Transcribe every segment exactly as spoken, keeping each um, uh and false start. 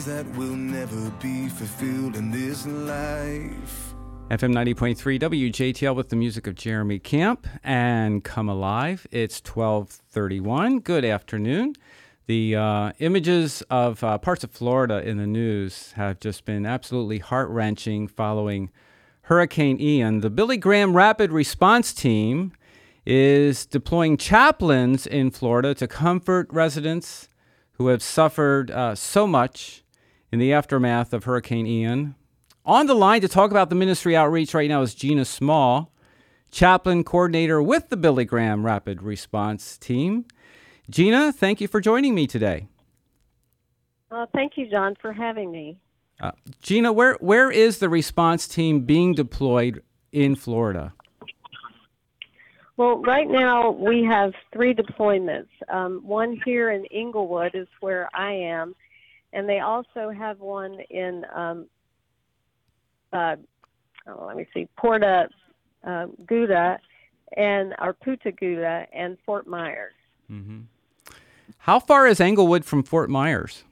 that will never be fulfilled in this life. F M ninety point three W J T L with the music of Jeremy Camp and Come Alive. It's twelve thirty-one. Good afternoon. The uh, images of uh, parts of Florida in the news have just been absolutely heart-wrenching following Hurricane Ian. The Billy Graham Rapid Response Team is deploying chaplains in Florida to comfort residents who have suffered uh, so much in the aftermath of Hurricane Ian. On the line to talk about the ministry outreach right now is Gina Small, chaplain coordinator with the Billy Graham Rapid Response Team. Gina, thank you for joining me today. Uh, thank you, John, for having me. Uh, Gina, where where is the response team being deployed in Florida? Well, right now we have three deployments. Um, one here in Inglewood is where I am, and they also have one in um, Uh, oh, let me see, Porta uh, Gouda and or Punta Gouda and Fort Myers. Mm-hmm. How far is Englewood from Fort Myers?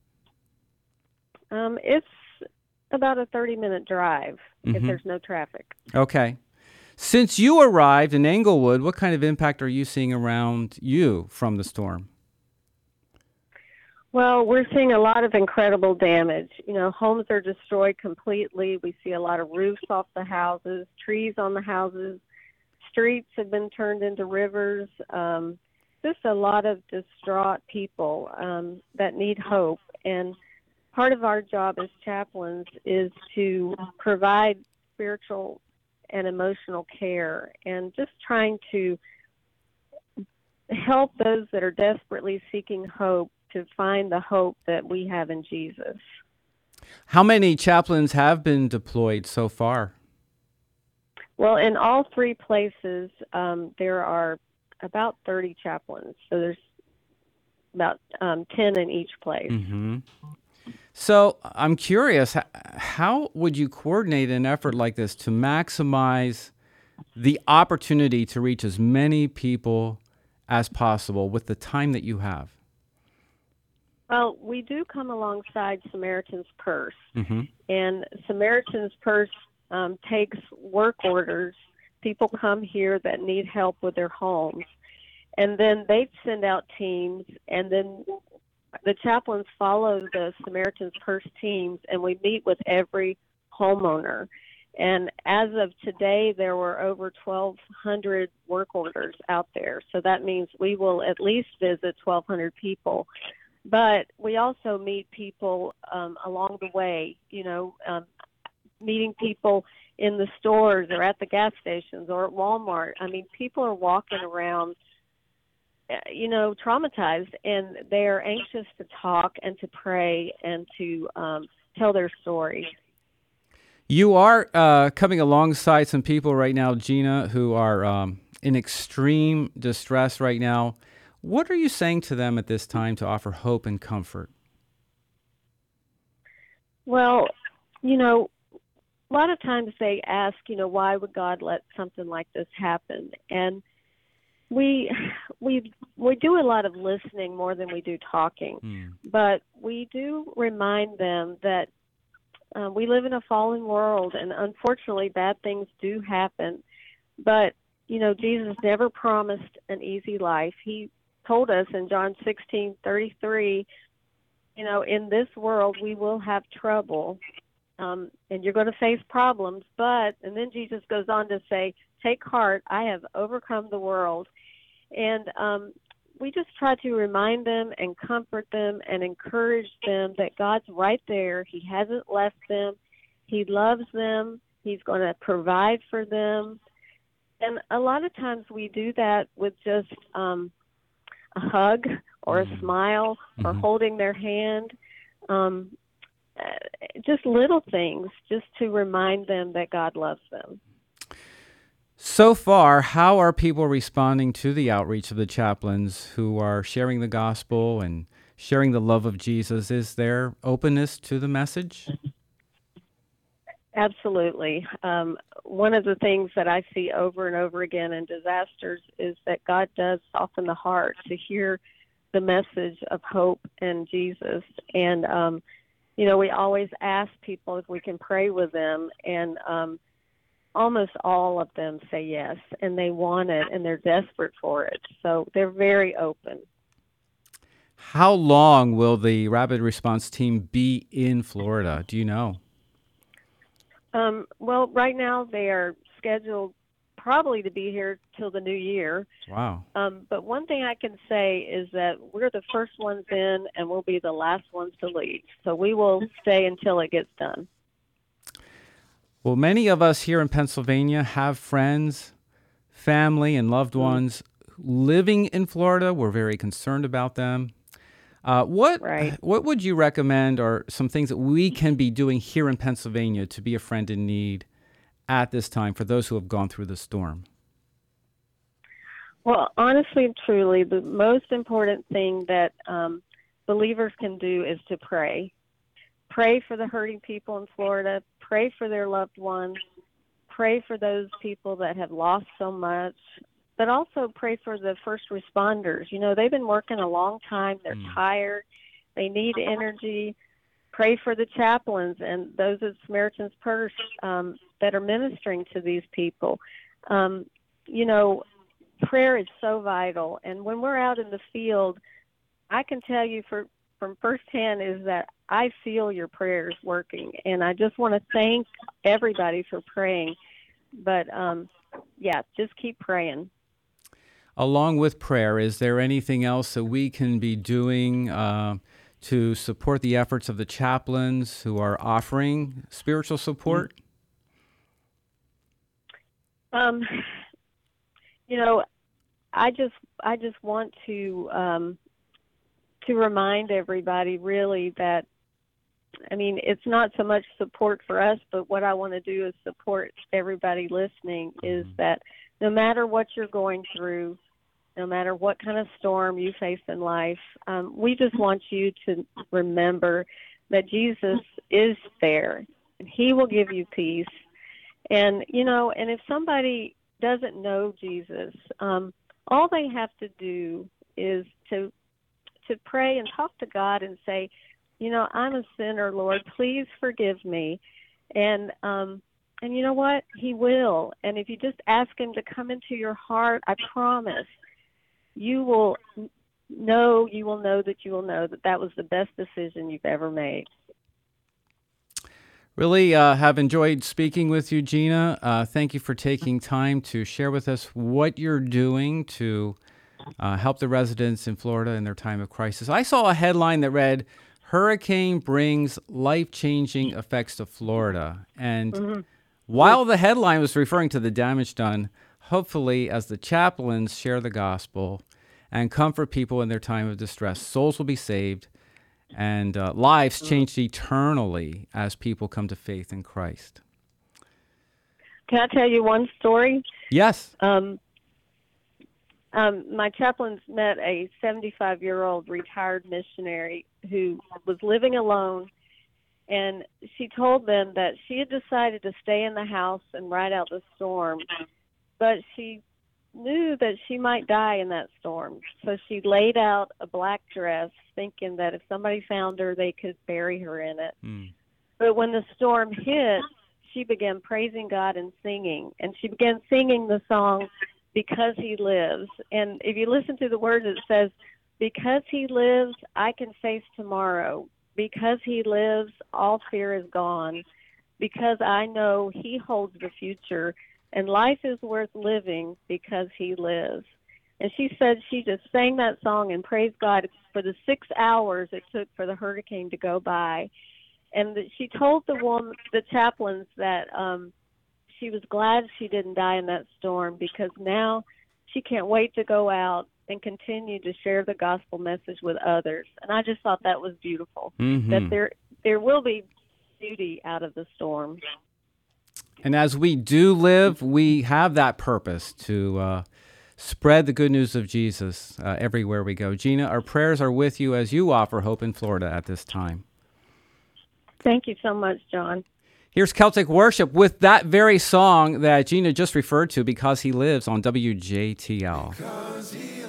Um, it's about a thirty-minute drive mm-hmm. if there's no traffic. Okay. Since you arrived in Englewood, what kind of impact are you seeing around you from the storm? Well, we're seeing a lot of incredible damage. You know, homes are destroyed completely. We see a lot of roofs off the houses, trees on the houses. Streets have been turned into rivers. Um, just a lot of distraught people um, that need hope. And part of our job as chaplains is to provide spiritual and emotional care and just trying to help those that are desperately seeking hope to find the hope that we have in Jesus. How many chaplains have been deployed so far? Well, in all three places, um, there are about thirty chaplains. So there's about um, ten in each place. Mm-hmm. So I'm curious, how would you coordinate an effort like this to maximize the opportunity to reach as many people as possible with the time that you have? Well, we do come alongside Samaritan's Purse, mm-hmm. and Samaritan's Purse um, takes work orders. People come here that need help with their homes, and then they send out teams, and then the chaplains follow the Samaritan's Purse teams, and we meet with every homeowner. And as of today, there were over twelve hundred work orders out there, so that means we will at least visit twelve hundred people. But we also meet people um, along the way, you know, um, meeting people in the stores or at the gas stations or at Walmart. I mean, people are walking around, you know, traumatized, and they are anxious to talk and to pray and to um, tell their story. You are uh, coming alongside some people right now, Gina, who are um, in extreme distress right now. What are you saying to them at this time to offer hope and comfort? Well, you know, a lot of times they ask, you know, why would God let something like this happen? And we we we do a lot of listening more than we do talking. Mm. But we do remind them that uh, we live in a fallen world, and unfortunately bad things do happen. But, you know, Jesus never promised an easy life. He told us in John sixteen thirty-three, you know, in this world we will have trouble, um, and you're going to face problems, but, and then Jesus goes on to say, take heart, I have overcome the world. And um, we just try to remind them and comfort them and encourage them that God's right there. He hasn't left them. He loves them. He's going to provide for them. And a lot of times we do that with just um, a hug or a smile or mm-hmm. holding their hand, um, just little things just to remind them that God loves them. So far, how are people responding to the outreach of the chaplains who are sharing the gospel and sharing the love of Jesus? Is there openness to the message? Absolutely. Um, one of the things that I see over and over again in disasters is that God does soften the heart to hear the message of hope and Jesus. And um, you know, we always ask people if we can pray with them, and um, almost all of them say yes, and they want it, and they're desperate for it. So they're very open. How long will the Rapid Response Team be in Florida? Do you know? Um, well, right now they are scheduled probably to be here till the new year. Wow. Um, but one thing I can say is that we're the first ones in, and we'll be the last ones to leave. So we will stay until it gets done. Well, many of us here in Pennsylvania have friends, family, and loved ones mm-hmm. living in Florida. We're very concerned about them. Uh, what right. what would you recommend are some things that we can be doing here in Pennsylvania to be a friend in need at this time for those who have gone through the storm? Well, honestly and truly, the most important thing that um, believers can do is to pray. Pray for the hurting people in Florida. Pray for their loved ones. Pray for those people that have lost so much. But also pray for the first responders. You know, they've been working a long time. They're mm. tired. They need energy. Pray for the chaplains and those at Samaritan's Purse um, that are ministering to these people. Um, you know, prayer is so vital. And when we're out in the field, I can tell you for, from firsthand is that I feel your prayers working. And I just want to thank everybody for praying. But, um, yeah, just keep praying. Along with prayer, is there anything else that we can be doing uh, to support the efforts of the chaplains who are offering spiritual support? Um, you know, I just I just want to um, to remind everybody really that, I mean, it's not so much support for us, but what I want to do is support everybody listening is that no matter what you're going through, no matter what kind of storm you face in life, um, we just want you to remember that Jesus is there, and he will give you peace. And, you know, and if somebody doesn't know Jesus, um, all they have to do is to to pray and talk to God and say, you know, I'm a sinner, Lord, please forgive me. And, um, and you know what? He will. And if you just ask him to come into your heart, I promise you will know, you will know that you will know that that was the best decision you've ever made. Really uh, have enjoyed speaking with you, Gina. Uh, thank you for taking time to share with us what you're doing to uh, help the residents in Florida in their time of crisis. I saw a headline that read, "Hurricane brings life-changing effects to Florida." And mm-hmm. while the headline was referring to the damage done, hopefully, as the chaplains share the gospel and comfort people in their time of distress, souls will be saved and uh, lives changed eternally as people come to faith in Christ. Can I tell you one story? Yes. Um, um, my chaplains met a seventy-five-year-old retired missionary who was living alone, and she told them that she had decided to stay in the house and ride out the storm, but she knew that she might die in that storm. So she laid out a black dress thinking that if somebody found her, they could bury her in it. Mm. But when the storm hit, she began praising God and singing. And she began singing the song, "Because He Lives." And if you listen to the words, it says, "Because He lives, I can face tomorrow. Because He lives, all fear is gone. Because I know He holds the future. And life is worth living because He lives." And she said she just sang that song and praised God for the six hours it took for the hurricane to go by. And that she told the woman, the chaplains, that um, she was glad she didn't die in that storm because now she can't wait to go out and continue to share the gospel message with others. And I just thought that was beautiful, mm-hmm. that there there will be beauty out of the storm. And as we do live, we have that purpose to uh, spread the good news of Jesus uh, everywhere we go. Gina, our prayers are with you as you offer hope in Florida at this time. Thank you so much, John. Here's Celtic Worship with that very song that Gina just referred to, "Because He Lives," on W J T L. Because he